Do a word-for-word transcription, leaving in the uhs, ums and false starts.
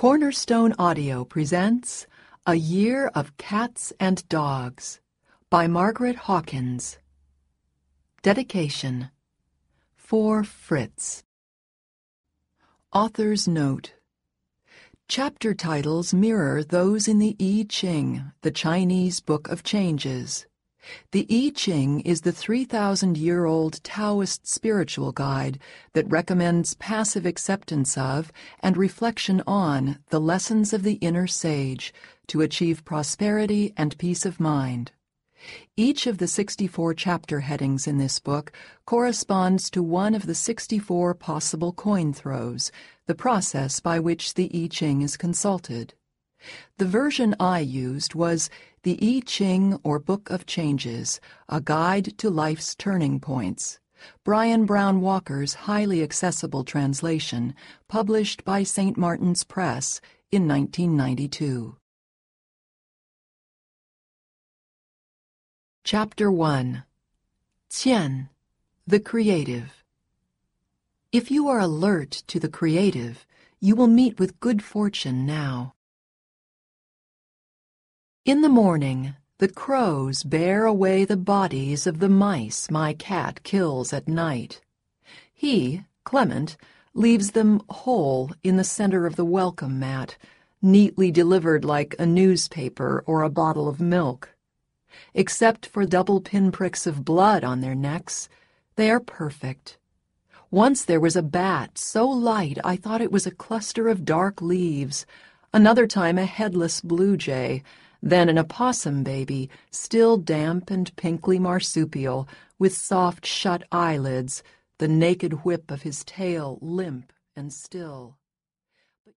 Cornerstone Audio presents A Year of Cats and Dogs by Margaret Hawkins. Dedication. For Fritz. Author's Note. Chapter titles mirror those in the I Ching, the Chinese Book of Changes. The I Ching is the three thousand year old Taoist spiritual guide that recommends passive acceptance of and reflection on the lessons of the inner sage to achieve prosperity and peace of mind. Each of the sixty-four chapter headings in this book corresponds to one of the sixty-four possible coin throws, the process by which the I Ching is consulted. The version I used was The I Ching or Book of Changes, A Guide to Life's Turning Points, Brian Brown Walker's highly accessible translation, published by Saint Martin's Press in nineteen ninety-two. Chapter one. Qian, the Creative. If you are alert to the creative, you will meet with good fortune now. In the morning, the crows bear away the bodies of the mice my cat kills at night. He, Clement, leaves them whole in the center of the welcome mat, neatly delivered like a newspaper or a bottle of milk. Except for double pinpricks of blood on their necks, they are perfect. Once there was a bat so light I thought it was a cluster of dark leaves, another time a headless blue jay, then an opossum baby, still damp and pinkly marsupial, with soft shut eyelids, the naked whip of his tail limp and still.